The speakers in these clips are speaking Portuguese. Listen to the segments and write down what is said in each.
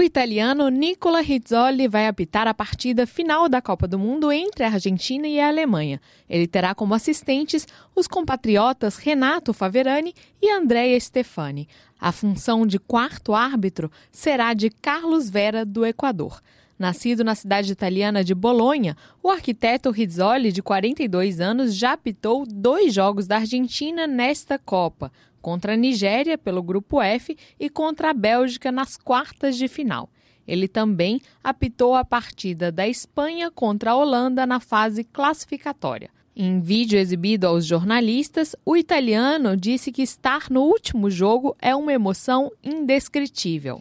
italiano Nicola Rizzoli vai apitar a partida final da Copa do Mundo entre a Argentina e a Alemanha. Ele terá como assistentes os compatriotas Renato Faverani e Andrea Stefani. A função de quarto árbitro será de Carlos Vera, do Equador. Nascido na cidade italiana de Bolonha, o arquiteto Rizzoli, de 42 anos, já apitou 2 jogos da Argentina nesta Copa, contra a Nigéria pelo Grupo F e contra a Bélgica nas quartas de final. Ele também apitou a partida da Espanha contra a Holanda na fase classificatória. Em vídeo exibido aos jornalistas, o italiano disse que estar no último jogo é uma emoção indescritível.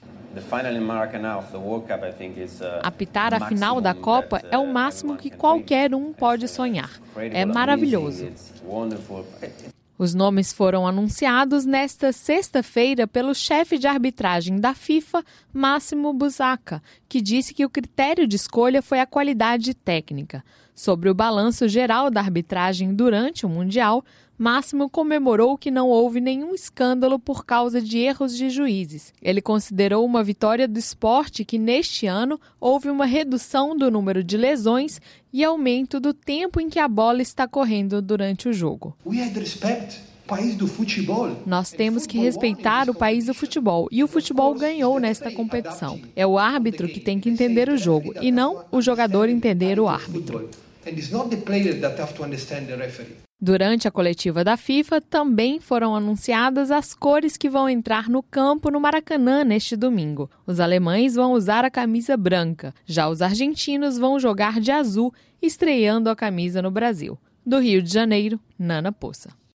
Apitar a final da Copa é o máximo que qualquer um pode sonhar. É maravilhoso. Os nomes foram anunciados nesta sexta-feira pelo chefe de arbitragem da FIFA, Máximo Busacca, que disse que o critério de escolha foi a qualidade técnica. Sobre o balanço geral da arbitragem durante o Mundial, Máximo comemorou que não houve nenhum escândalo por causa de erros de juízes. Ele considerou uma vitória do esporte que, neste ano, houve uma redução do número de lesões e aumento do tempo em que a bola está correndo durante o jogo. Nós temos que respeitar o país do futebol e o futebol ganhou nesta competição. É o árbitro que tem que entender o jogo e não o jogador entender o árbitro. Durante a coletiva da FIFA, também foram anunciadas as cores que vão entrar no campo no Maracanã neste domingo. Os alemães vão usar a camisa branca, já os argentinos vão jogar de azul, estreando a camisa no Brasil. Do Rio de Janeiro, Nana Poça.